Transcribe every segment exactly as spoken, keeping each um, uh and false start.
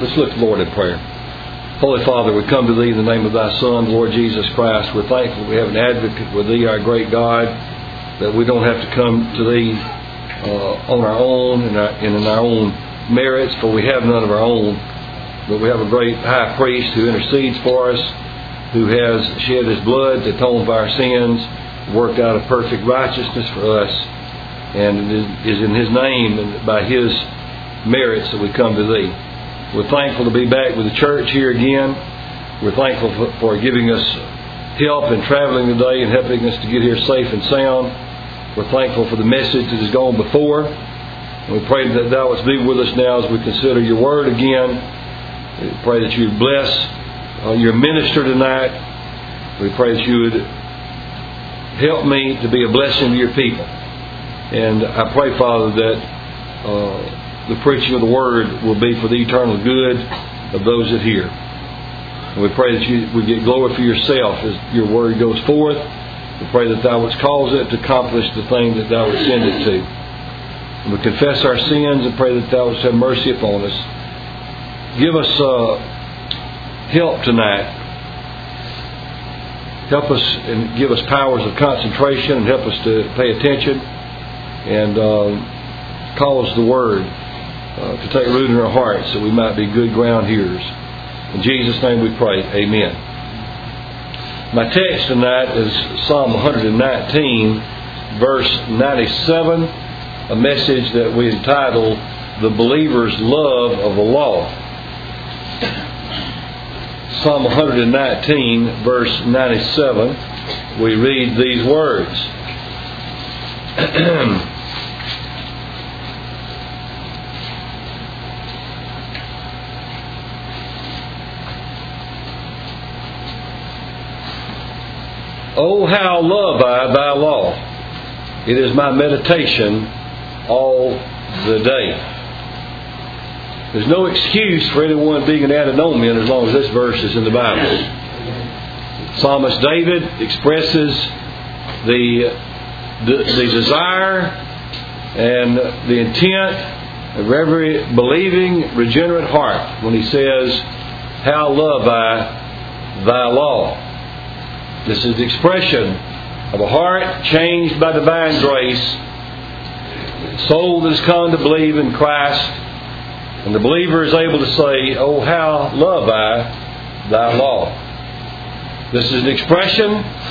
Let's look to the Lord in prayer. Holy Father, we come to Thee in the name of Thy Son, Lord Jesus Christ. We're thankful we have an advocate with Thee, our great God, that we don't have to come to Thee uh, on our own and, our, and in our own merits, for we have none of our own. But we have a great high priest who intercedes for us, who has shed His blood to atone for our sins, worked out a perfect righteousness for us, and it is in His name and by His merits that we come to Thee. We're thankful to be back with the church here again. We're thankful for, for giving us help in traveling today and helping us to get here safe and sound. We're thankful for the message that has gone before. And we pray that Thou wouldst be with us now as we consider Your Word again. We pray that You would bless uh, Your minister tonight. We pray that You would help me to be a blessing to Your people. And I pray, Father, that uh, the preaching of the Word will be for the eternal good of those that hear. And we pray that You would get glory for Yourself as Your Word goes forth. We pray that Thou wouldst cause it to accomplish the thing that Thou wouldst send it to. And we confess our sins and pray that Thou wouldst have mercy upon us. Give us uh, help tonight. Help us and give us powers of concentration and help us to pay attention and uh, cause the Word Uh, to take root in our hearts so we might be good ground hearers. In Jesus' name we pray. Amen. My text tonight is Psalm one nineteen, verse ninety-seven, a message that we entitled The Believer's Love of the Law. Psalm one nineteen, verse ninety-seven, we read these words. Oh, how love I Thy law. It is my meditation all the day. There's no excuse for anyone being an antinomian as long as this verse is in the Bible. Psalmist David expresses the, the, the desire and the intent of every believing, regenerate heart when he says, how love I Thy law. This is the expression of a heart changed by divine grace, soul that has come to believe in Christ, and the believer is able to say, oh, how love I Thy law. This is an expression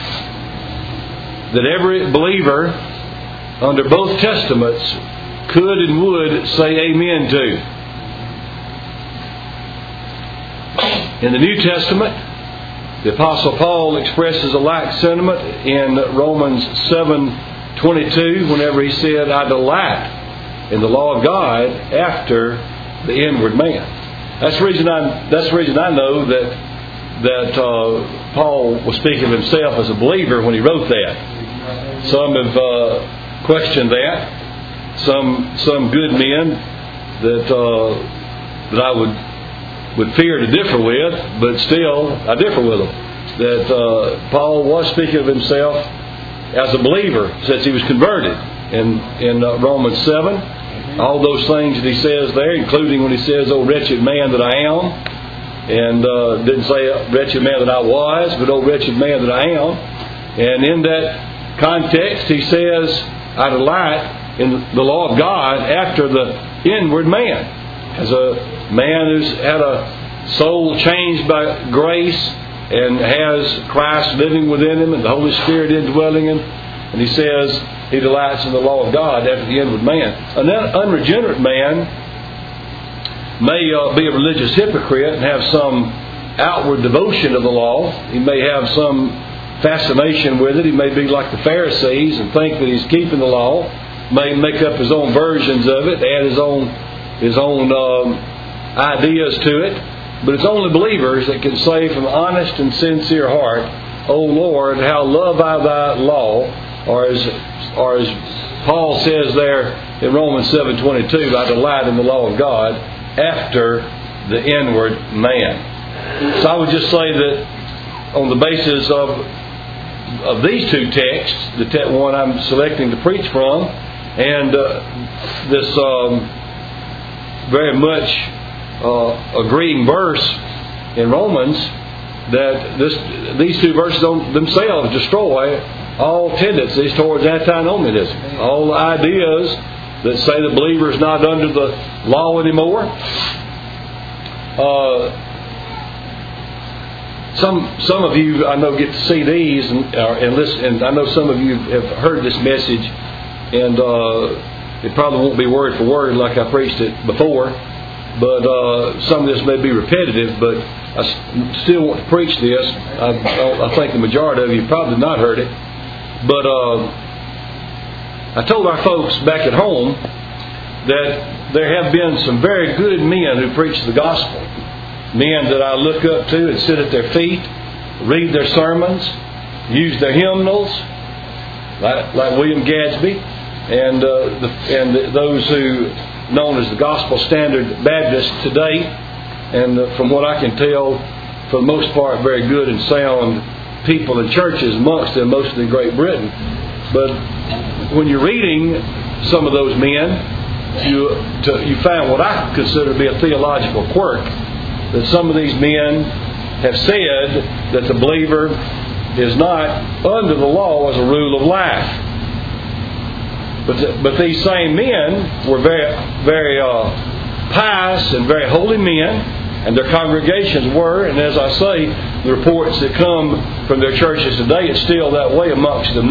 that every believer under both testaments could and would say amen to. In the New Testament, the Apostle Paul expresses a like sentiment in Romans seven twenty-two whenever he said, I delight in the law of God after the inward man. That's the reason I, that's the reason I know that, that uh, Paul was speaking of himself as a believer when he wrote that. Some have uh, questioned that. Some some good men that uh, that I would would fear to differ with, but still I differ with them. That uh, Paul was speaking of himself as a believer since he was converted. In in uh, Romans seven, all those things that he says there, including when he says, "Oh wretched man that I am," and uh, didn't say "wretched man that I was," but "Oh wretched man that I am." And in that context, he says, "I delight in the law of God after the inward man." As a man who's had a soul changed by grace and has Christ living within him and the Holy Spirit indwelling him. And he says he delights in the law of God after the inward man. An unregenerate man may uh, be a religious hypocrite and have some outward devotion of the law. He may have some fascination with it. He may be like the Pharisees and think that he's keeping the law. May make up his own versions of it, add his own his own um, ideas to it. But it's only believers that can say from an honest and sincere heart, "O Lord, how love I Thy law," or as, or as Paul says there in Romans seven twenty-two, "I delight in the law of God after the inward man." So I would just say that on the basis of of these two texts, the te- one I'm selecting to preach from, and uh, this um, very much uh, agreeing verse in Romans that this, these two verses don't themselves destroy all tendencies towards antinomianism. All the ideas that say the believer is not under the law anymore. Uh, some some of you I know get to see these and, uh, and listen, and I know some of you have heard this message, and uh, it probably won't be word for word like I preached it before, but uh, some of this may be repetitive, but I still want to preach this. I, I think the majority of you have probably not heard it, but uh, I told our folks back at home that there have been some very good men who preach the gospel. Men that I look up to and sit at their feet, read their sermons, use their hymnals, like, like William Gadsby, and uh, the, and the, those who known as the Gospel Standard Baptists today. And uh, from what I can tell, for the most part, very good and sound people and churches amongst them, mostly in Great Britain. But when you're reading some of those men, you to, you find what I consider to be a theological quirk. That some of these men have said that the believer is not under the law as a rule of life. But the, but these same men were very very uh, pious and very holy men, and their congregations were. And as I say, the reports that come from their churches today, it's still that way amongst them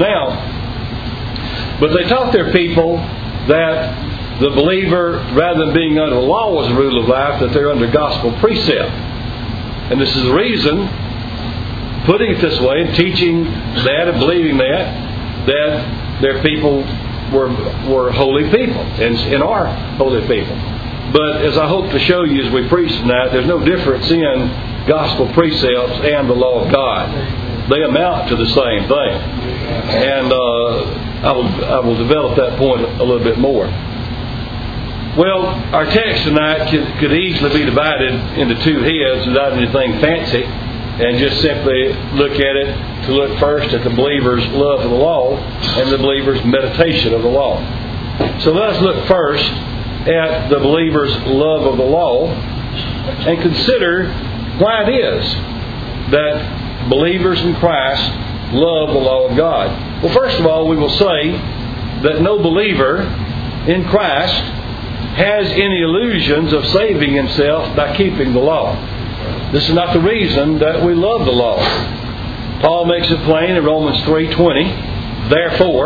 now. But they taught their people that the believer, rather than being under the law as a rule of life, that they're under gospel precept. And this is the reason, putting it this way, and teaching that and believing that, that their people were were holy people, and, and are holy people. But as I hope to show you as we preach tonight, there's no difference in gospel precepts and the law of God. They amount to the same thing. And uh, I will I will develop that point a little bit more. Well, our text tonight could, could easily be divided into two heads without anything fancy, and just simply look at it to look first at the believer's love of the law and the believer's meditation of the law. So let us look first at the believer's love of the law and consider why it is that believers in Christ love the law of God. Well, first of all, we will say that no believer in Christ has any illusions of saving himself by keeping the law. This is not the reason that we love the law. Paul makes it plain in Romans three twenty, therefore,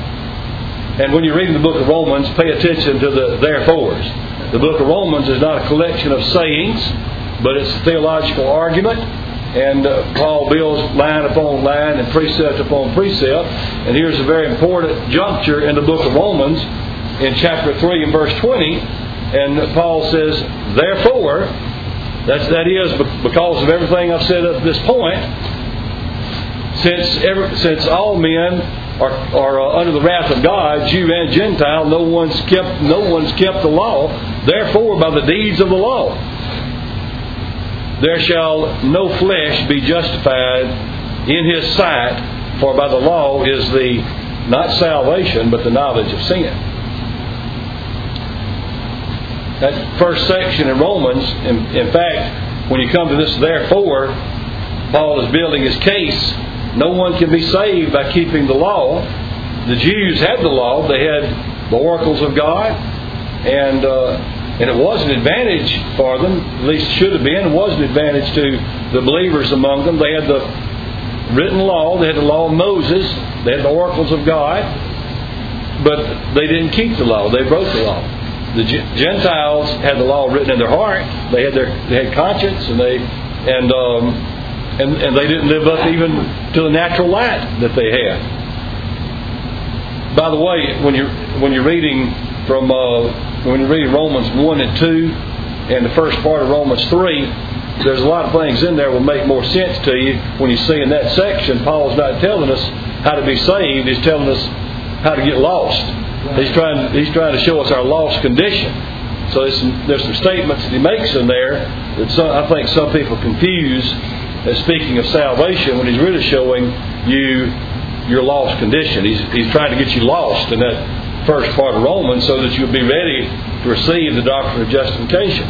and when you're reading the book of Romans, pay attention to the therefores. The book of Romans is not a collection of sayings, but it's a theological argument, and uh, Paul builds line upon line and precept upon precept. And here's a very important juncture in the book of Romans, in chapter three and verse twenty, and Paul says, therefore, that's, that is because of everything I've said up to this point, since every, since all men are, are uh, under the wrath of God, Jew and Gentile, no one's kept no one's kept the law. Therefore, by the deeds of the law, there shall no flesh be justified in his sight, for by the law is the not salvation, but the knowledge of sin. That first section in Romans, in, in fact, when you come to this therefore, Paul is building his case. No one can be saved by keeping the law. The Jews had the law. They had the oracles of God. And uh, and it was an advantage for them, at least it should have been. It was an advantage to the believers among them. They had the written law. They had the law of Moses. They had the oracles of God. But they didn't keep the law. They broke the law. The Gentiles had the law written in their heart. They had their they had conscience, and they and um, and and they didn't live up even to the natural light that they had. By the way, when you when you're reading from uh, when you're reading Romans one and two and the first part of Romans three, there's a lot of things in there that will make more sense to you when you see in that section. Paul's not telling us how to be saved; he's telling us how to get lost. He's trying, he's trying to show us our lost condition. So there's some, there's some statements that he makes in there that some, I think some people confuse as speaking of salvation when he's really showing you your lost condition. He's, he's trying to get you lost in that first part of Romans so that you'll be ready to receive the doctrine of justification.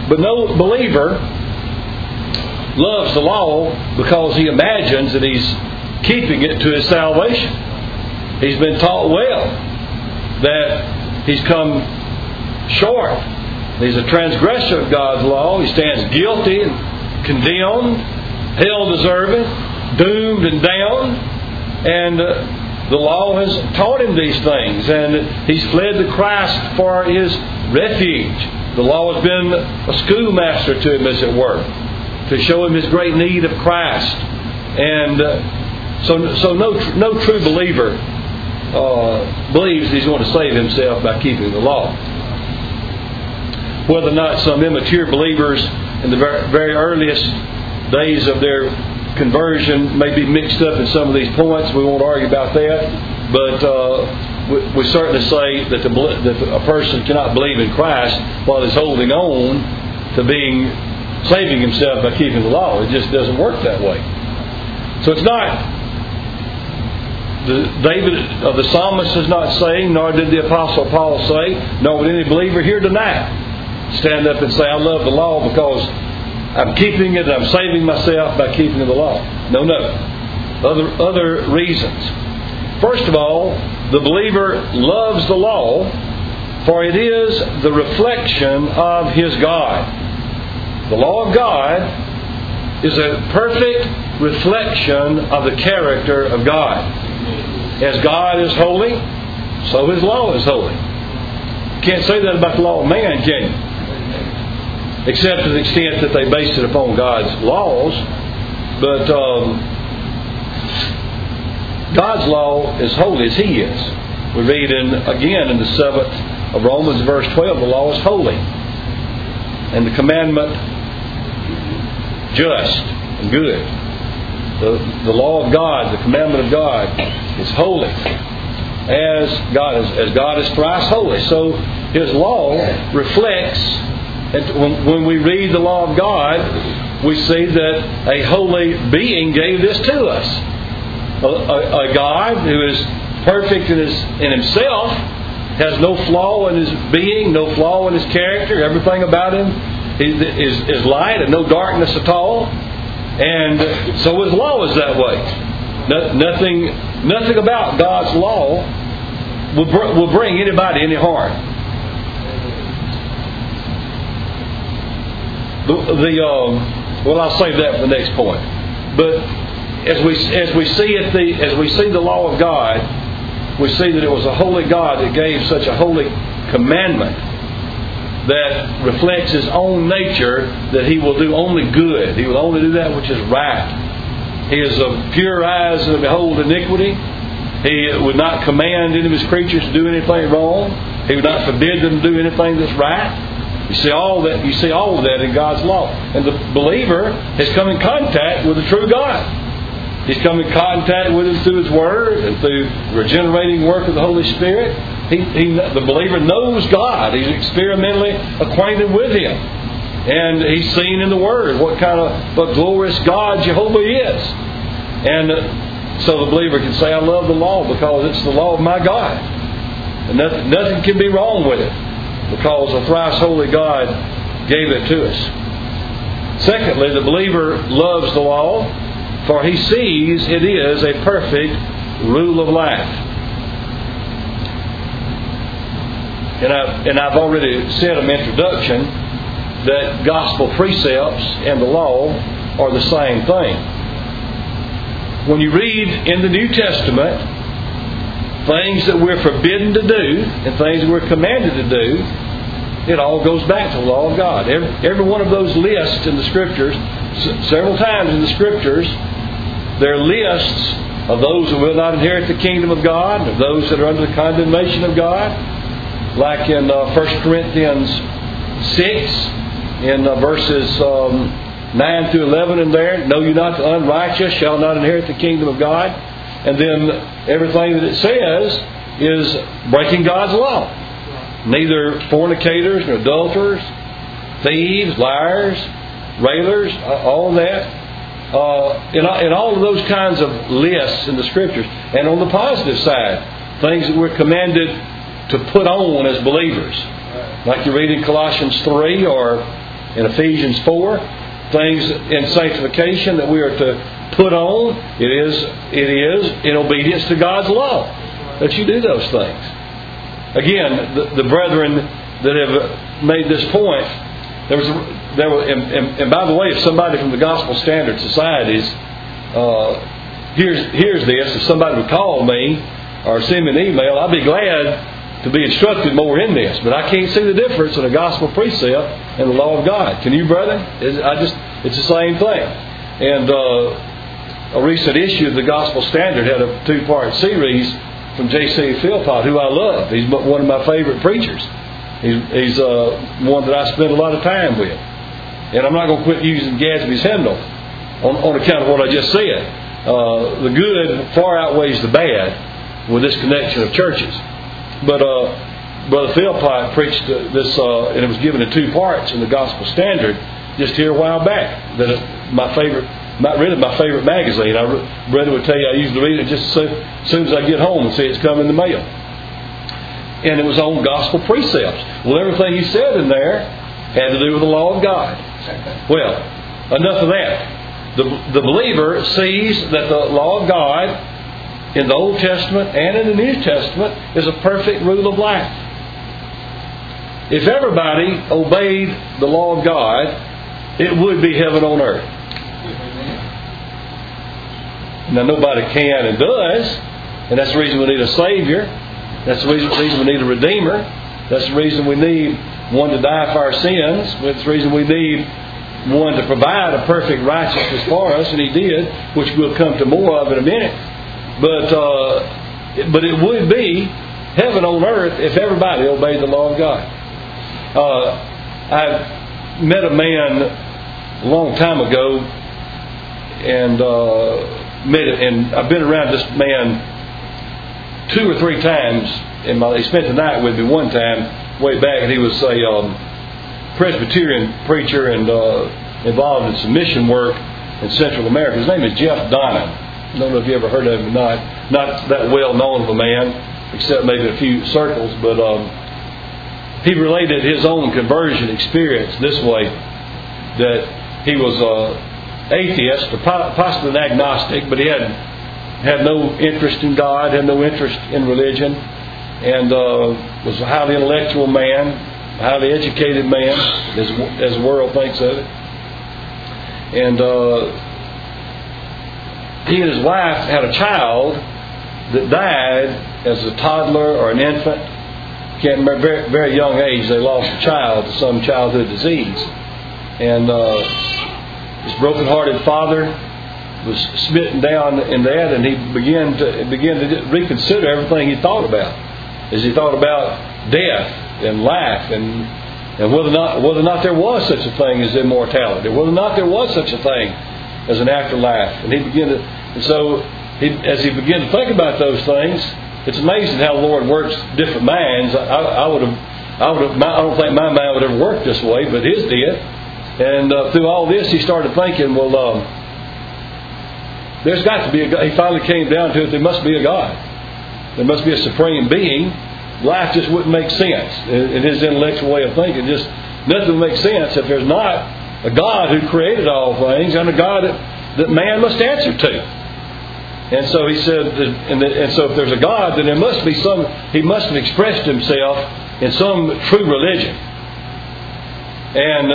But no believer loves the law because he imagines that he's keeping it to his salvation. He's been taught well that he's come short. He's a transgressor of God's law. He stands guilty and condemned, hell deserving, doomed and down. And uh, the law has taught him these things. And he's fled to Christ for his refuge. The law has been a schoolmaster to him, as it were, to show him his great need of Christ. And uh, so, so no, no true believer uh, believes he's going to save himself by keeping the law. Whether or not some immature believers in the very, very earliest days of their conversion may be mixed up in some of these points, we won't argue about that. But uh, we, we certainly say that, the, that a person cannot believe in Christ while he's holding on to being saving himself by keeping the law. It just doesn't work that way. So it's not. The, David, uh, the psalmist is not saying, nor did the Apostle Paul say, nor would any believer here tonight stand up and say, I love the law because I'm keeping it, I'm saving myself by keeping the law. No, no. Other, other reasons. First of all, the believer loves the law, for it is the reflection of his God. The law of God is a perfect reflection of the character of God. As God is holy, so His law is holy. You can't say that about the law of man, can you? Except to the extent that they base it upon God's laws. But um, God's law is holy as He is. We read in again in the seventh of Romans, verse twelve, the law is holy. And the commandment just and good. The, the law of God, the commandment of God is holy. As God is, as God is thrice holy. So His law reflects. And when, when we read the law of God, we see that a holy being gave this to us. A, a, a God who is perfect in, his, in Himself, has no flaw in His being, no flaw in His character. Everything about Him is, is, is light and no darkness at all. And so His law is that way. No, nothing, nothing about God's law will, br- will bring anybody any harm. The, the um, well, I'll save that for the next point. But as we as we see it, the as we see the law of God, we see that it was a holy God that gave such a holy commandment that reflects His own nature, that He will do only good. He will only do that which is right. He is of pure eyes that behold iniquity. He would not command any of His creatures to do anything wrong. He would not forbid them to do anything that's right. You see all that. You see all of that in God's law, and the believer has come in contact with the true God. He's come in contact with Him through His Word and through the regenerating work of the Holy Spirit. He, he, the believer knows God. He's experimentally acquainted with Him, and he's seen in the Word what kind of what glorious God Jehovah is. And uh, so the believer can say, "I love the law because it's the law of my God, and nothing, nothing can be wrong with it." Because a thrice holy God gave it to us. Secondly, the believer loves the law, for he sees it is a perfect rule of life. And I've, and I've already said in my introduction that gospel precepts and the law are the same thing. When you read in the New Testament things that we're forbidden to do and things that we're commanded to do, it all goes back to the law of God. Every, every one of those lists in the Scriptures, s- several times in the Scriptures, there are lists of those who will not inherit the kingdom of God, of those that are under the condemnation of God. Like in uh, First Corinthians six, in uh, verses um, nine through eleven in there, know you not the unrighteous shall not inherit the kingdom of God. And then everything that it says is breaking God's law. Neither fornicators, nor adulterers, thieves, liars, railers, all that. Uh, in, in all of those kinds of lists in the Scriptures. And on the positive side, things that we're commanded to put on as believers. Like you read in Colossians three or in Ephesians four. Things in sanctification that we are to put on. It is, it is in obedience to God's law that you do those things. Again, the, the brethren that have made this point, there was, there were, and, and, and by the way, if somebody from the Gospel Standard Societies uh, here's here's this, if somebody would call me or send me an email, I'd be glad to be instructed more in this. But I can't see the difference in a gospel precept and the law of God. Can you, brethren? I just it's the same thing. And uh, a recent issue of the Gospel Standard had a two-part series from J C Philpott, who I love. He's one of my favorite preachers. He's, he's uh, one that I spend a lot of time with. And I'm not going to quit using Gadsby's hymnal on, on account of what I just said. Uh, the good far outweighs the bad with this connection of churches. But uh, Brother Philpott preached uh, this, uh, and it was given in two parts in the Gospel Standard just here a while back. That it, my favorite, not really my favorite magazine. I Brother would tell you I usually read it just as soon, as soon as I get home and see it's come in the mail. And it was on gospel precepts. Well, everything he said in there had to do with the law of God. Well, enough of that. The, the believer sees that the law of God in the Old Testament and in the New Testament is a perfect rule of life. If everybody obeyed the law of God, it would be heaven on earth. Now, nobody can and does, and that's the reason we need a Savior. That's the reason, reason we need a Redeemer. That's the reason we need one to die for our sins. That's the reason we need one to provide a perfect righteousness for us, and He did, which we'll come to more of in a minute. But uh, but it would be heaven on earth if everybody obeyed the law of God. Uh, I met a man a long time ago, and uh, met it, and I've been around this man two or three times. In my, he spent the night with me one time way back, and he was a um, Presbyterian preacher and uh, involved in some mission work in Central America. His name is Jeff Donnan. I don't know if you ever heard of him or not. Not that well known of a man, except maybe a few circles, but um, he related his own conversion experience this way, that he was an atheist, or possibly an agnostic, but he had had no interest in God, had no interest in religion, and uh, was a highly intellectual man, a highly educated man, as, as the world thinks of it. And uh, he and his wife had a child that died as a toddler or an infant. Can't remember, very, very young age, they lost a child to some childhood disease. And uh, his broken-hearted father was smitten down in that, and he began to began to reconsider everything he thought about, as he thought about death and life, and and whether or not whether or not there was such a thing as immortality, whether or not there was such a thing as an afterlife. And he began to, and so he, as he began to think about those things, it's amazing how the Lord works different minds. I, I would have, I would have, I don't think my mind would ever work this way, but his did. And uh, through all this, he started thinking, well. Um, There's got to be a God. He finally came down to it. There must be a God. There must be a supreme being. Life just wouldn't make sense in his intellectual way of thinking. Just nothing would make sense if there's not a God who created all things and a God that, that man must answer to. And so he said, and, the, and so if there's a God, then there must be some. He must have expressed himself in some true religion. And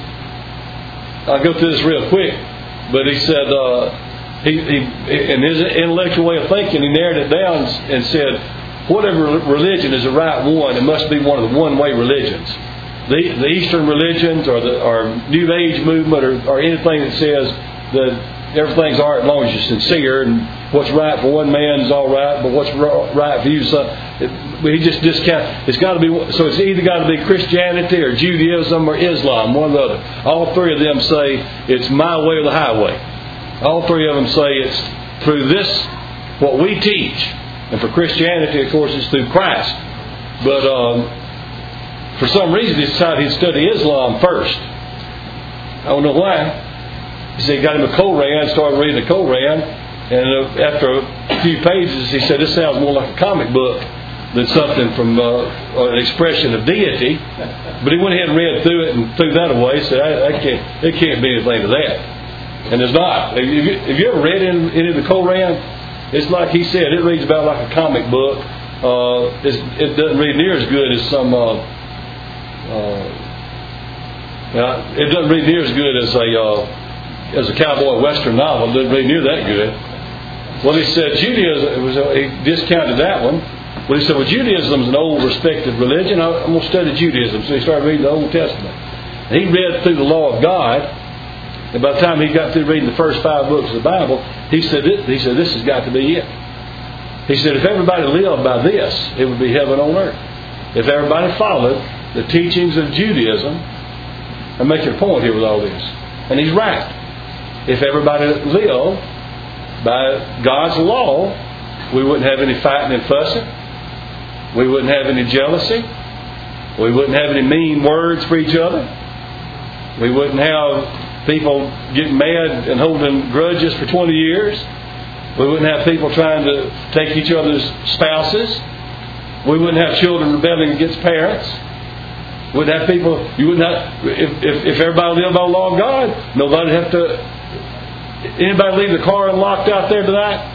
I'll go through this real quick. But he said. Uh, He, he, in his intellectual way of thinking, he narrowed it down and said, whatever religion is the right one, it must be one of the one-way religions. The, the Eastern religions or the or New Age movement or, or anything that says that everything's all right as long as you're sincere and what's right for one man is all right, but what's right for you, so it, he just discount. It's got to be so. It's either got to be Christianity or Judaism or Islam, one or the other. All three of them say it's my way or the highway. All three of them say it's through this, what we teach. And for Christianity, of course, it's through Christ. But um, for some reason, he decided he'd study Islam first. I don't know why. He said he got him a Koran, started reading the Koran. And after a few pages, he said, this sounds more like a comic book than something from uh, an expression of deity. But he went ahead and read through it and threw that away. Said, I, I can't, it can't be anything to that. And there's not. Have you, have you ever read any, any of the Koran? It's like he said, it reads about like a comic book. Uh, it's, it doesn't read near as good as some. Uh, uh, uh, it doesn't read near as good as a uh, as a cowboy western novel. It doesn't read near that good. Well, he said Judaism. It was, uh, he discounted that one. Well, he said, well, Judaism is an old, respected religion. I'm going to study Judaism. So he started reading the Old Testament. And he read through the law of God. And by the time he got through reading the first five books of the Bible, he said, this, he said, this has got to be it. He said, if everybody lived by this, it would be heaven on earth. If everybody followed the teachings of Judaism, I'm making a point here with all this. And he's right. If everybody lived by God's law, we wouldn't have any fighting and fussing. We wouldn't have any jealousy. We wouldn't have any mean words for each other. We wouldn't have people getting mad and holding grudges for twenty years. We wouldn't have people trying to take each other's spouses. We wouldn't have children rebelling against parents. We wouldn't have people. You wouldn't have. If, if, if everybody lived by the law of God, nobody'd have to. Anybody leave the car unlocked out there tonight?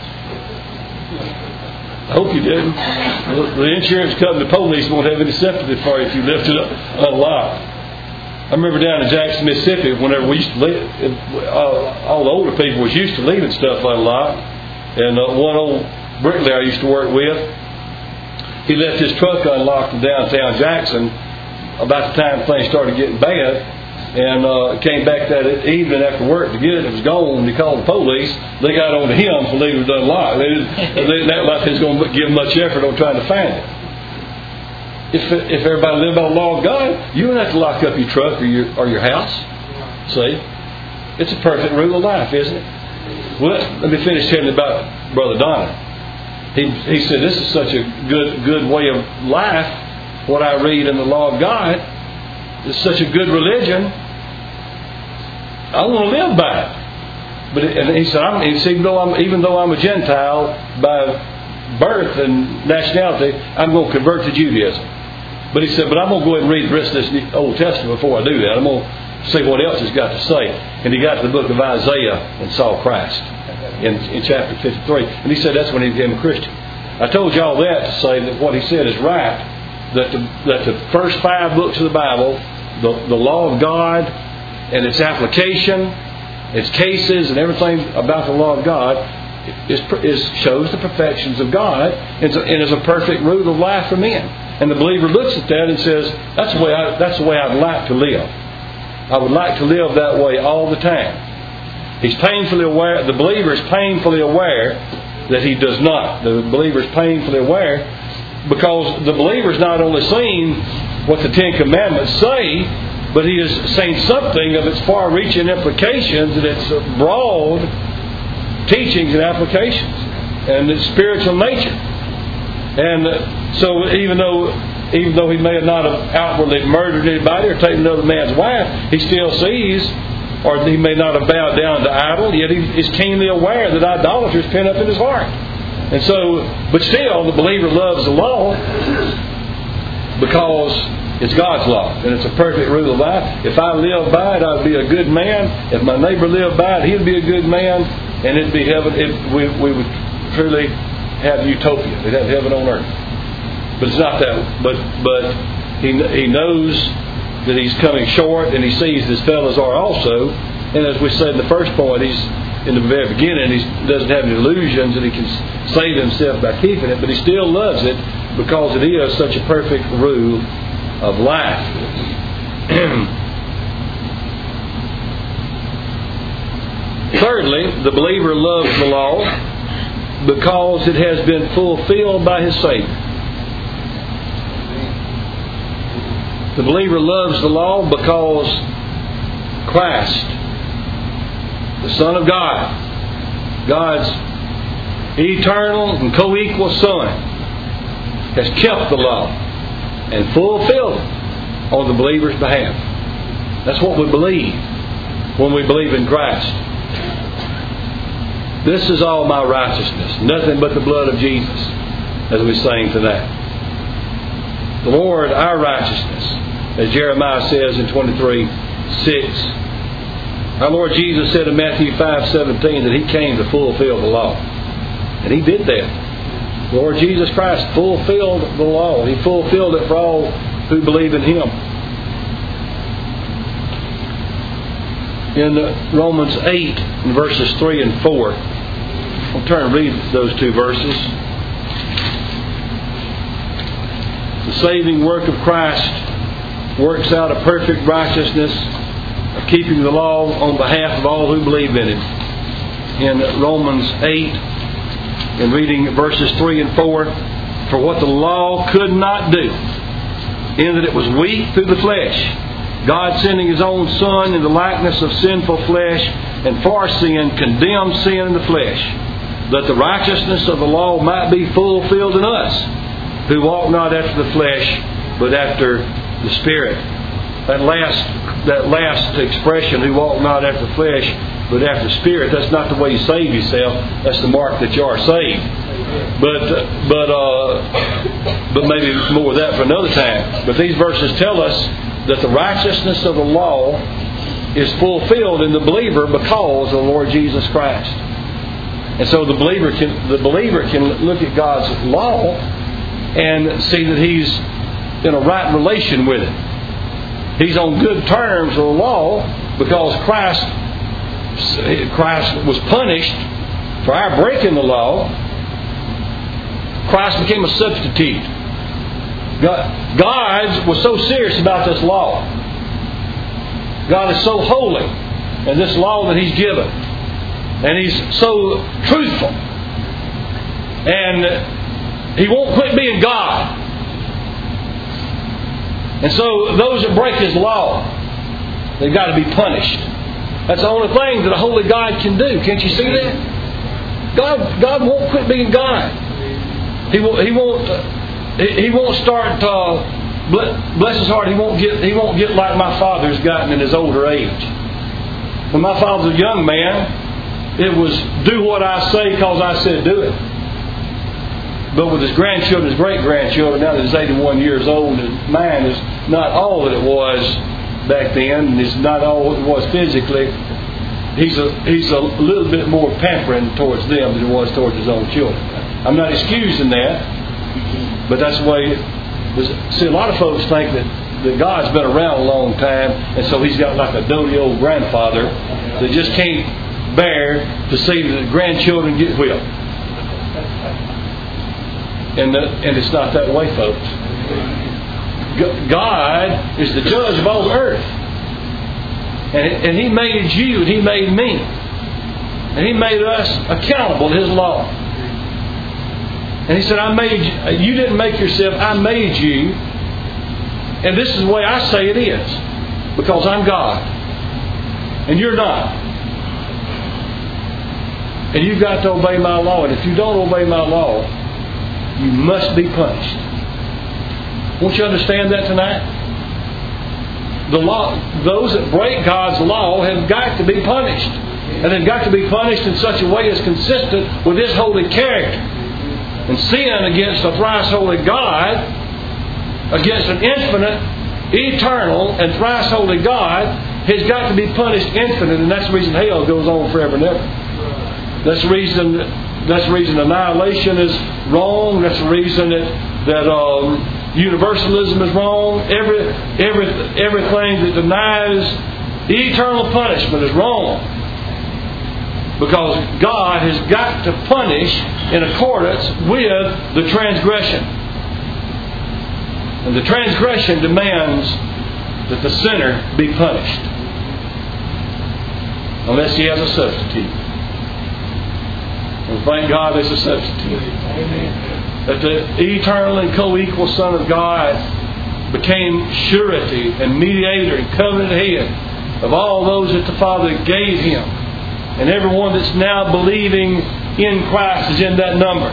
I hope you didn't. The insurance company, the police won't have any sympathy for you if you left it unlocked. I remember down in Jackson, Mississippi, whenever we used to leave, uh, all the older people was used to leaving stuff unlocked. And uh, one old bricklayer I used to work with, he left his truck unlocked in downtown Jackson about the time things started getting bad. And uh, came back that evening after work to get it. It was gone. And he called the police. They got on to him for leaving it unlocked. They didn't, they didn't act like they was going to give much effort on trying to find it. If if everybody lived by the law of God, you wouldn't have to lock up your truck or your or your house. See, it's a perfect rule of life, isn't it? Well, let me finish telling you about Brother Donner. He he said this is such a good good way of life. What I read in the law of God is such a good religion. I want to live by it. But it, and he said, I'm, he said, even though I'm even though I'm a Gentile by birth and nationality, I'm going to convert to Judaism. But he said, but I'm going to go ahead and read the rest of this Old Testament before I do that. I'm going to see what else he's got to say. And he got to the book of Isaiah and saw Christ in, in chapter fifty-three. And he said that's when he became a Christian. I told you all that to say that what he said is right. That the, that the first five books of the Bible, the, the law of God and its application, its cases and everything about the law of God is, is shows the perfections of God and is, a, and is a perfect rule of life for men. And the believer looks at that and says, that's the way I, that's the way I'd like to live. I would like to live that way all the time. He's painfully aware, the believer is painfully aware that he does not. The believer is painfully aware because the believer is not only seeing what the Ten Commandments say, but he is saying something of its far-reaching implications and its broad teachings and applications and its spiritual nature. And so even though even though he may not have outwardly murdered anybody or taken another man's wife, he still sees, or he may not have bowed down to idol, yet he is keenly aware that idolatry is pent up in his heart. And so, but still, the believer loves the law because it's God's law, and it's a perfect rule of life. If I live by it, I'd be a good man. If my neighbor lived by it, he'd be a good man, and it'd be heaven. It, we, we would truly have utopia. We'd have heaven on earth. But it's not that. But but he he knows that he's coming short, and he sees his fellows are also. And as we said in the first point, he's in the very beginning, he doesn't have any illusions that he can save himself by keeping it, but he still loves it because it is such a perfect rule of life. Thirdly, the believer loves the law because it has been fulfilled by his Savior. The believer loves the law because Christ, the Son of God, God's eternal and co-equal Son, has kept the law and fulfilled it on the believer's behalf. That's what we believe when we believe in Christ. This is all my righteousness, nothing but the blood of Jesus, as we sang tonight. the Lord our righteousness, as Jeremiah says in twenty-three six. Our Lord Jesus said in Matthew five seventeen that He came to fulfill the law. And He did that. The Lord Jesus Christ fulfilled the law. He fulfilled it for all who believe in Him. In Romans eight, in verses three and four, I'll turn and read those two verses. The saving work of Christ works out a perfect righteousness of keeping the law on behalf of all who believe in Him. In Romans eight, in reading verses three and four, for what the law could not do, in that it was weak through the flesh, God sending His own Son in the likeness of sinful flesh, and for sin condemned sin in the flesh, that the righteousness of the law might be fulfilled in us, who walk not after the flesh, but after the Spirit. That last, that last expression, who walk not after the flesh, but after the Spirit, that's not the way you save yourself. That's the mark that you are saved. But but uh, but maybe more of that for another time. But these verses tell us that the righteousness of the law is fulfilled in the believer because of the Lord Jesus Christ. And so the believer can the believer can look at God's law and see that he's in a right relation with it. He's on good terms with the law because Christ Christ was punished for our breaking the law. Christ became a substitute. God, God was so serious about this law. God is so holy in this law that He's given. And He's so truthful. And He won't quit being God. And so those that break His law, they've got to be punished. That's the only thing that a holy God can do. Can't you see that? God, God won't quit being God. He won't. He won't. He won't start. Uh, bless His heart. He won't get. He won't get like my father's gotten in his older age. When my father was a young man, it was do what I say because I said do it. But with his grandchildren, his great grandchildren, now that he's eighty-one years old, his mind is not all that it was back then, and it's not all it was physically. He's a he's a little bit more pampering towards them than he was towards his own children. I'm not excusing that, but that's the way it was. See, a lot of folks think that, that God's been around a long time, and so He's got like a doty old grandfather that just can't bear to see the grandchildren get whipped. And the, and it's not that way, folks. God is the judge of all the earth. And, and He made you and He made me. And He made us accountable to His law. And He said, I made you. You didn't make yourself. I made you. And this is the way I say it is. Because I'm God. And you're not. And you've got to obey my law. And if you don't obey my law, you must be punished. Won't you understand that tonight? The law, those that break God's law have got to be punished. And they've got to be punished in such a way as consistent with His holy character. And sin against a thrice holy God, against an infinite, eternal, and thrice holy God, has got to be punished infinite. And that's the reason hell goes on forever and ever. That's the reason, that's the reason annihilation is wrong. That's the reason that, that um, universalism is wrong. Every, every, everything that denies eternal punishment is wrong. Because God has got to punish in accordance with the transgression. And the transgression demands that the sinner be punished. Unless he has a substitute. And thank God there's a substitute. Amen. That the eternal and co-equal Son of God became surety and mediator and covenant head of all those that the Father gave Him. And everyone that's now believing in Christ is in that number.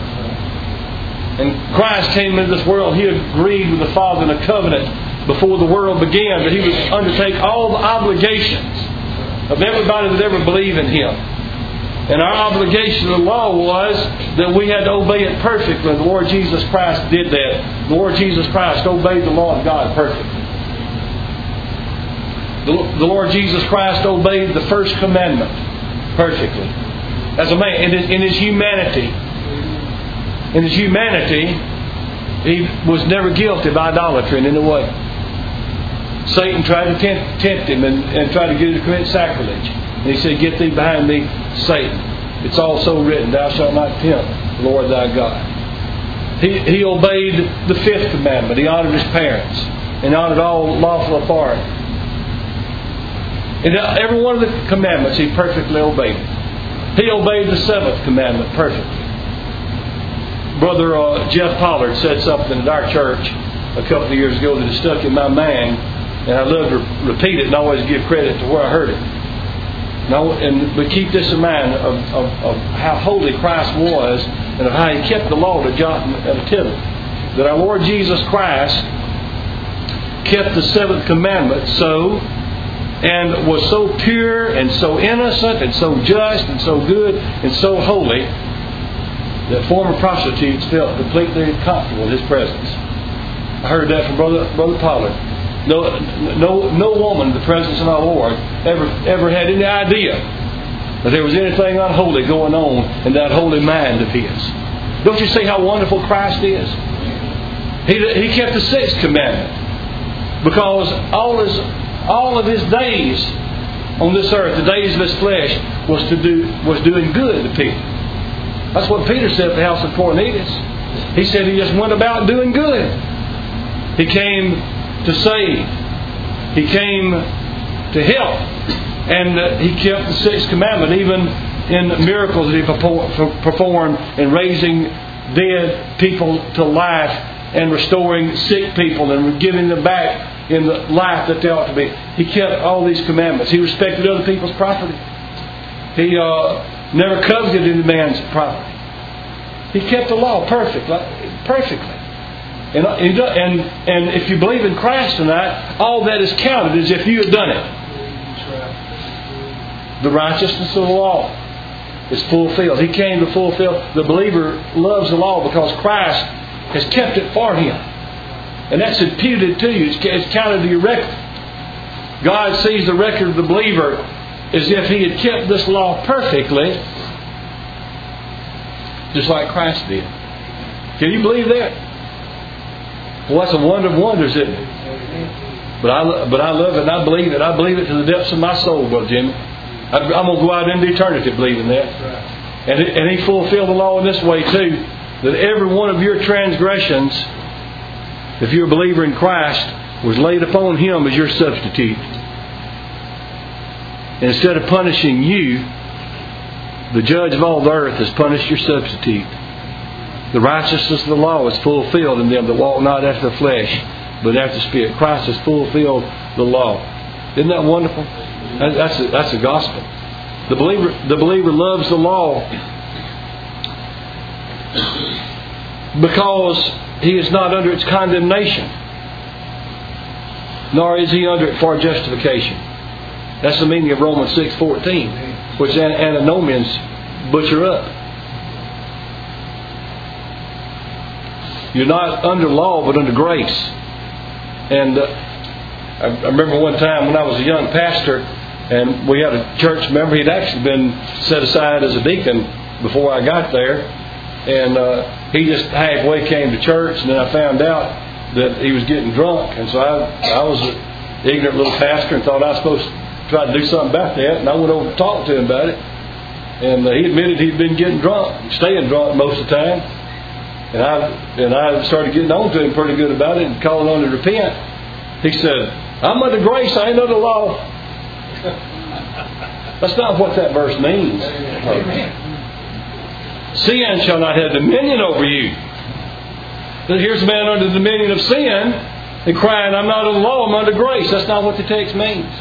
And Christ came into this world. He agreed with the Father in a covenant before the world began that He would undertake all the obligations of everybody that ever believed in Him. And our obligation of the law was that we had to obey it perfectly. The Lord Jesus Christ did that. The Lord Jesus Christ obeyed the law of God perfectly. The, the Lord Jesus Christ obeyed the first commandment perfectly. As a man, in his, in his humanity, in his humanity, he was never guilty of idolatry in any way. Satan tried to tempt, tempt him and, and try to get him to commit sacrilege. And he said, "Get thee behind me, Satan. It's also written, thou shalt not tempt the Lord thy God." He, he obeyed the fifth commandment. He honored his parents and honored all lawful authority. And every one of the commandments he perfectly obeyed. He obeyed the seventh commandment perfectly. Brother uh, Jeff Pollard said something at our church a couple of years ago that has stuck in my mind, and I love to repeat it and always give credit to where I heard it. No, and but keep this in mind of, of, of how holy Christ was and of how He kept the law to jot and a tittle. That our Lord Jesus Christ kept the seventh commandment so and was so pure and so innocent and so just and so good and so holy that former prostitutes felt completely comfortable in His presence. I heard that from Brother Brother Pollard. No, no, no woman in the presence of our Lord ever, ever had any idea that there was anything unholy going on in that holy mind of His. Don't you see how wonderful Christ is? He, he kept the sixth commandment because all his, all of His days on this earth, the days of His flesh, was to do was doing good to people. That's what Peter said at the house of Cornelius. He said He just went about doing good. He came to save. He came to help. And uh, He kept the sixth commandment even in miracles that He performed in raising dead people to life and restoring sick people and giving them back in the life that they ought to be. He kept all these commandments. He respected other people's property. He uh, never coveted any man's property. He kept the law perfect, perfectly. And, and and if you believe in Christ tonight, all that is counted as if you had done it. The righteousness of the law is fulfilled. He came to fulfill. The believer loves the law because Christ has kept it for him. And that's imputed to you. It's counted to your record. God sees the record of the believer as if he had kept this law perfectly, just like Christ did. Can you believe that? Well, that's a wonder of wonders, isn't it? But I, but I love it and I believe it. I believe it to the depths of my soul, Brother Jimmy. I'm going to go out into eternity believing that. And, it, and He fulfilled the law in this way too, that every one of your transgressions, if you're a believer in Christ, was laid upon Him as your substitute. And instead of punishing you, the judge of all the earth has punished your substitute. The righteousness of the law is fulfilled in them that walk not after the flesh, but after the Spirit. Christ has fulfilled the law. Isn't that wonderful? That's a, that's the gospel. The believer, the believer loves the law because he is not under its condemnation, nor is he under it for justification. That's the meaning of Romans six fourteen, which antinomians butcher up. You're not under law, but under grace. And uh, I, I remember one time when I was a young pastor, and we had a church member. He'd actually been set aside as a deacon before I got there, and uh, he just halfway came to church, and then I found out that he was getting drunk, and so I, I was an ignorant little pastor and thought I was supposed to try to do something about that, and I went over to talk to him about it, and uh, he admitted he'd been getting drunk, staying drunk most of the time. And I and I started getting on to him pretty good about it and calling on him to repent. He said, "I'm under grace, I ain't under law." That's not what that verse means. Sin shall not have dominion over you. Here's a man under the dominion of sin and crying, "I'm not under law, I'm under grace." That's not what the text means.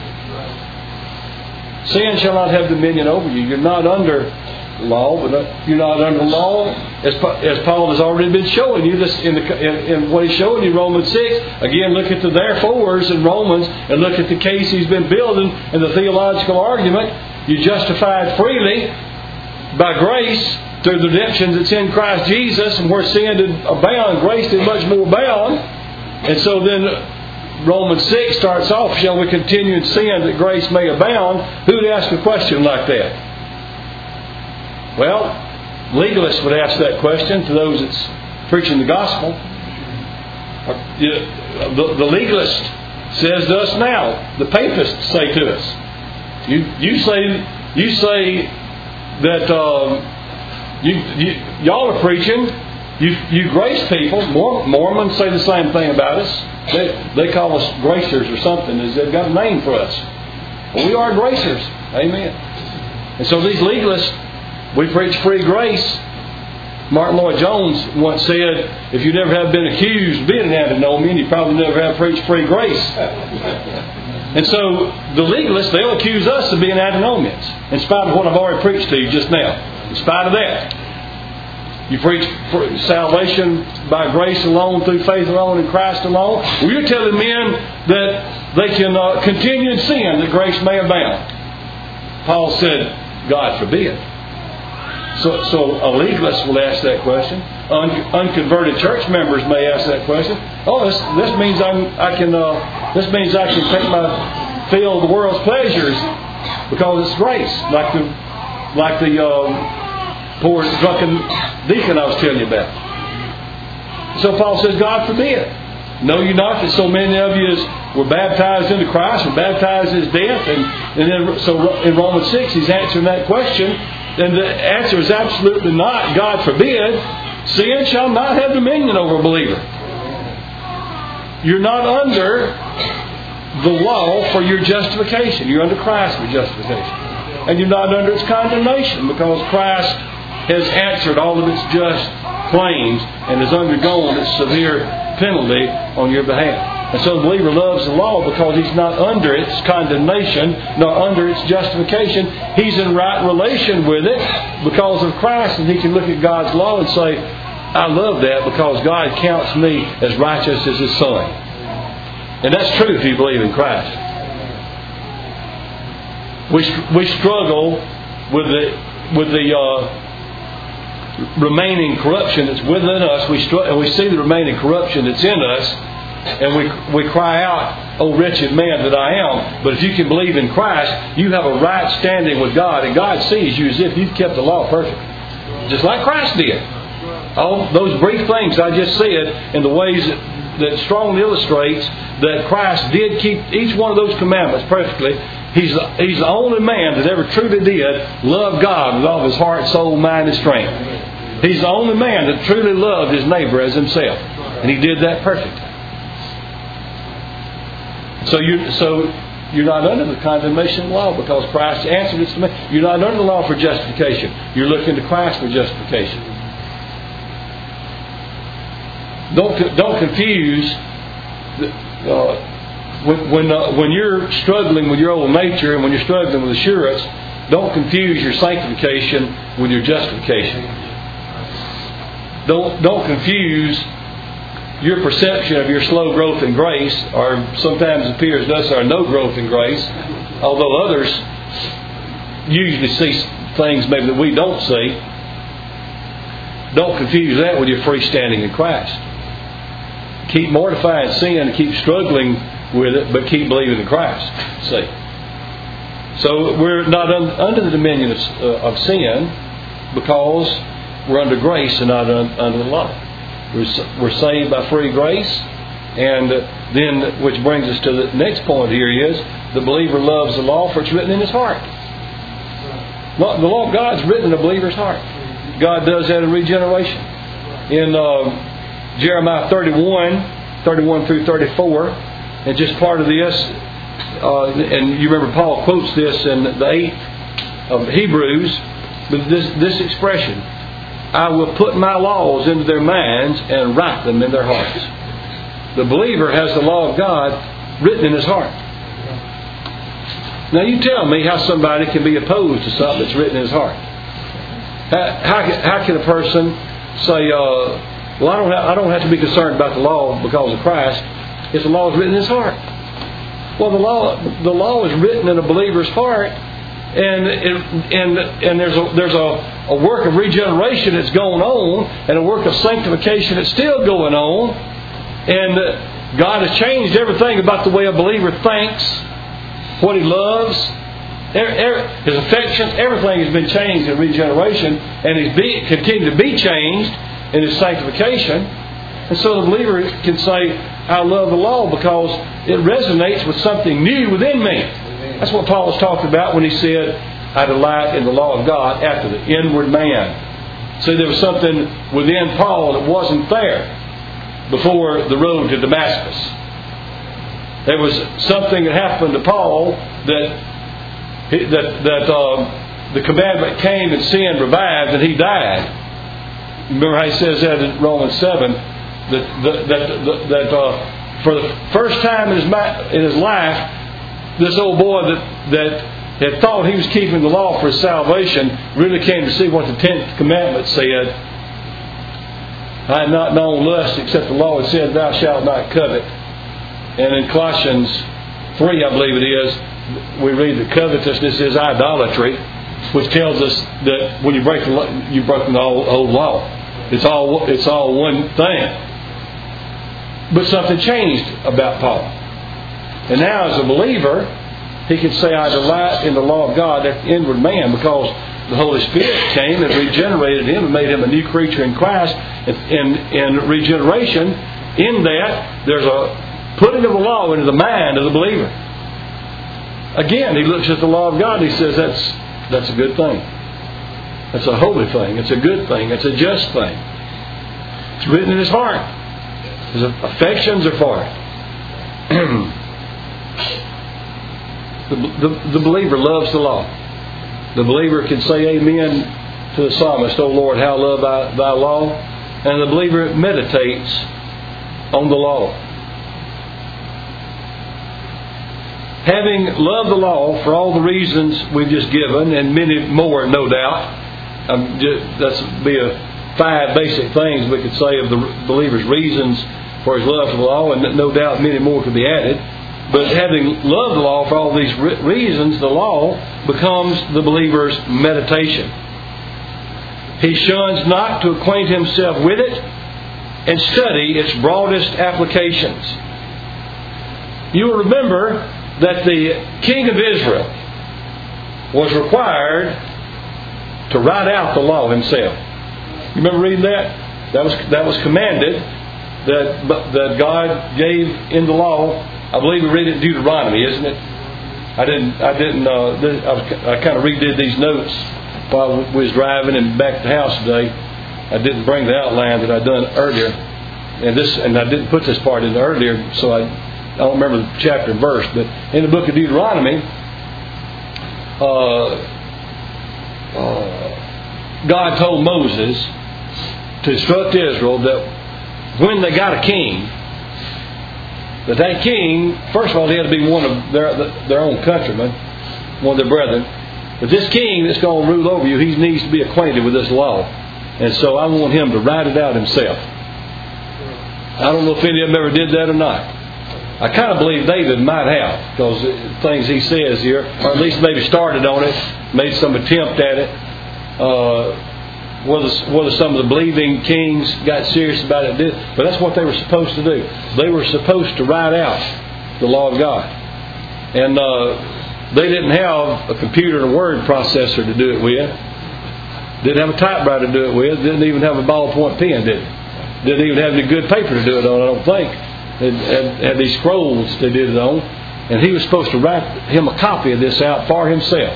Sin shall not have dominion over you. You're not under law, but you're not under law, as, as Paul has already been showing you this in, the, in, in what he's showing you in Romans six. Again, look at the therefores in Romans and look at the case he's been building and the theological argument. You're justified freely by grace through the redemption that's in Christ Jesus, and where sin did abound, grace did much more abound. And so then Romans six starts off, shall we continue in sin that grace may abound? Who would ask a question like that? Well, legalists would ask that question to those that's preaching the gospel. The, the legalist says to us now, the papists say to us, you, you say you say that um, you, you, y'all are preaching, you, you grace people. Mormons say the same thing about us. They, they call us gracers or something. They've got a name for us. Well, we are gracers. Amen. And so these legalists, we preach free grace. Martin Lloyd-Jones once said, if you never have been accused of being an antinomian, you probably never have preached free grace. And so the legalists, they'll accuse us of being antinomians, in spite of what I've already preached to you just now. In spite of that. You preach salvation by grace alone, through faith alone, in Christ alone. Well, you're telling men that they can uh, continue in sin, that grace may abound. Paul said, God forbid. So, so a legalist will ask that question. Un- unconverted church members may ask that question. Oh, this, this means I'm, I can. Uh, this means I can take my fill of the world's pleasures because it's grace, like the like the um, poor drunken deacon I was telling you about. So Paul says, God forbid. Know you not that so many of you were baptized into Christ, were baptized in His death, and and then so in Romans six he's answering that question. And the answer is absolutely not. God forbid. Sin shall not have dominion over a believer. You're not under the law for your justification. You're under Christ for justification. And you're not under its condemnation, because Christ has answered all of its just claims and has undergone its severe penalty on your behalf. And so the believer loves the law because he's not under its condemnation, nor under its justification. He's in right relation with it because of Christ, and he can look at God's law and say, I love that because God counts me as righteous as His Son. And that's true if you believe in Christ. We we struggle with the with the uh, remaining corruption that's within us. We str- and we see the remaining corruption that's in us. And we we cry out, oh wretched man that I am. But if you can believe in Christ, you have a right standing with God. And God sees you as if you've kept the law perfectly. Just like Christ did. All those brief things I just said in the ways that, that strongly illustrates that Christ did keep each one of those commandments perfectly. He's the, he's the only man that ever truly did love God with all his heart, soul, mind, and strength. He's the only man that truly loved his neighbor as himself. And he did that perfectly. So you so you're not under the condemnation of the law because Christ answered its demand. You're not under the law for justification. You're looking to Christ for justification. Don't don't confuse uh, when when uh, when you're struggling with your old nature and when you're struggling with assurance. Don't confuse your sanctification with your justification. Don't don't confuse your perception of your slow growth in grace, or sometimes it appears to us are no growth in grace, although others usually see things maybe that we don't see. Don't confuse that with your free standing in Christ. Keep mortifying sin and keep struggling with it, but keep believing in Christ. See, so we're not un- under the dominion of, uh, of sin because we're under grace and not un- under the law. We're saved by free grace, and then, which brings us to the next point here is the believer loves the law for it's written in his heart. The law of God's written in a believer's heart. God does that in regeneration. In uh, Jeremiah thirty-one, thirty-one through thirty-four, and just part of this, uh, and you remember Paul quotes this in the eighth of Hebrews, but this this expression, I will put my laws into their minds and write them in their hearts. The believer has the law of God written in his heart. Now you tell me how somebody can be opposed to something that's written in his heart. How, how, how can a person say, uh, well, I don't, have, I don't have to be concerned about the law because of Christ if the law is written in his heart? Well, the law, the law is written in a believer's heart And and and there's a there's a, a work of regeneration that's going on, and a work of sanctification that's still going on. And God has changed everything about the way a believer thinks, what he loves, his affections. Everything has been changed in regeneration, and is be, continued to be changed in his sanctification. And so the believer can say, "I love the law because it resonates with something new within me." That's what Paul was talking about when he said, "I delight in the law of God after the inward man." See, there was something within Paul that wasn't there before the road to Damascus. There was something that happened to Paul that that that uh, the commandment came and sin revived and he died. Remember how he says that in Romans seven, that that that, that uh, for the first time in his in his life, this old boy that, that had thought he was keeping the law for his salvation really came to see what the tenth commandment said. "I had not known lust except the law had said, thou shalt not covet." And in Colossians three, I believe it is, we read that covetousness is idolatry, which tells us that when you break the law, you've broken the whole, whole law. It's all, it's all one thing. But something changed about Paul. And now as a believer, he can say, "I delight in the law of God," that inward man, because the Holy Spirit came and regenerated him and made him a new creature in Christ. And in, in regeneration, in that, there's a putting of the law into the mind of the believer. Again, he looks at the law of God and he says, that's, that's a good thing. That's a holy thing. It's a good thing. It's a just thing. It's written in his heart. His affections are for it. The, the, the believer loves the law. The believer can say amen to the psalmist, "O Lord, how I love thy, thy law." And the believer meditates on the law. Having loved the law for all the reasons we've just given, and many more, no doubt. Um, just, that's be a five basic things we could say of the believer's reasons for his love for the law, and no doubt many more could be added. But having loved the law for all these reasons, the law becomes the believer's meditation. He shuns not to acquaint himself with it and study its broadest applications. You will remember that the king of Israel was required to write out the law himself. You remember reading that? That was that was commanded that that God gave in the law. I believe we read it in Deuteronomy, isn't it? I didn't. I didn't. Uh, I, was, I kind of redid these notes while we was driving and back to the house today. I didn't bring the outline that I'd done earlier, and this, and I didn't put this part in earlier, so I, I don't remember the chapter and verse. But in the book of Deuteronomy, uh, uh, God told Moses to instruct Israel that when they got a king, that that king, first of all, he had to be one of their their own countrymen, one of their brethren. But this king that's going to rule over you, he needs to be acquainted with this law. And so I want him to write it out himself. I don't know if any of them ever did that or not. I kind of believe David might have, because things he says here, or at least maybe started on it, made some attempt at it. Uh, Whether, whether some of the believing kings got serious about it, did, but that's what they were supposed to do. They were supposed to write out the law of God. And uh, they didn't have a computer and a word processor to do it with. Didn't have a typewriter to do it with. Didn't even have a ballpoint pen, did it? Didn't even have any good paper to do it on, I don't think. They had, had these scrolls they did it on. And he was supposed to write him a copy of this out for himself.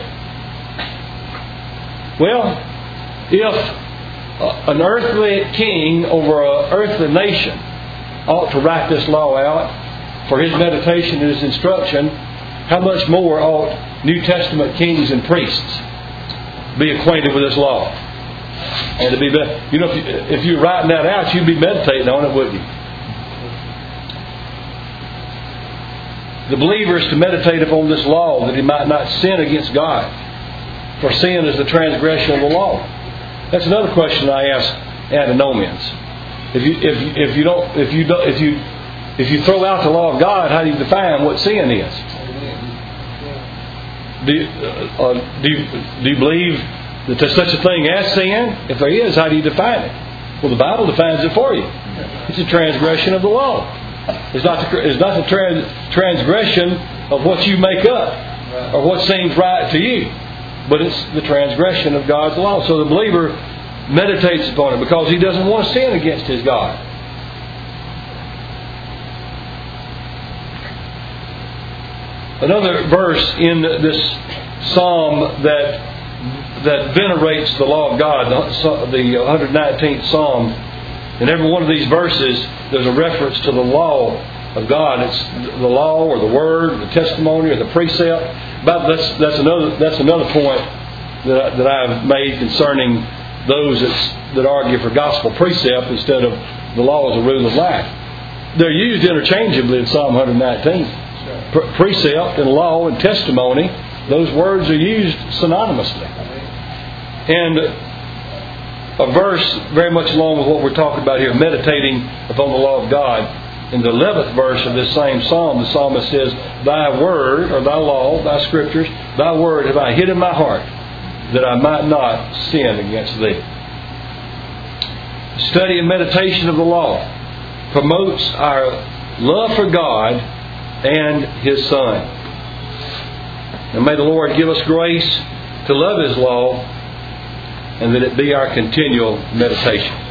Well, if an earthly king over an earthly nation ought to write this law out for his meditation and his instruction, how much more ought New Testament kings and priests be acquainted with this law? And to be, you know, if, you, if you're writing that out, you'd be meditating on it, wouldn't you? The believer is to meditate upon this law that he might not sin against God. For sin is the transgression of the law. That's another question I ask antinomians. If you if if you don't if you don't if you if you throw out the law of God, how do you define what sin is? do you, uh, do, you, do you believe that there's such a thing as sin? If there is, how do you define it? Well, the Bible defines it for you. It's a transgression of the law. It's not the, it's not the trans, transgression of what you make up or what seems right to you, but it's the transgression of God's law. So the believer meditates upon it because he doesn't want to sin against his God. Another verse in this psalm that that venerates the law of God, the one hundred nineteenth Psalm. In every one of these verses, there's a reference to the law of God. It's the law or the word, the testimony or the precept. But that's that's another that's another point that I, that I've made concerning those that that argue for gospel precept instead of the law as a rule of life. They're used interchangeably in Psalm one hundred nineteen. Pre- precept and law and testimony, those words are used synonymously. And a verse very much along with what we're talking about here, meditating upon the law of God. In the eleventh verse of this same psalm, the psalmist says, Thy word, or Thy law, Thy scriptures, Thy word have I hid in my heart, that I might not sin against Thee. Study and meditation of the law promotes our love for God and His Son. And may the Lord give us grace to love His law, and that it be our continual meditation.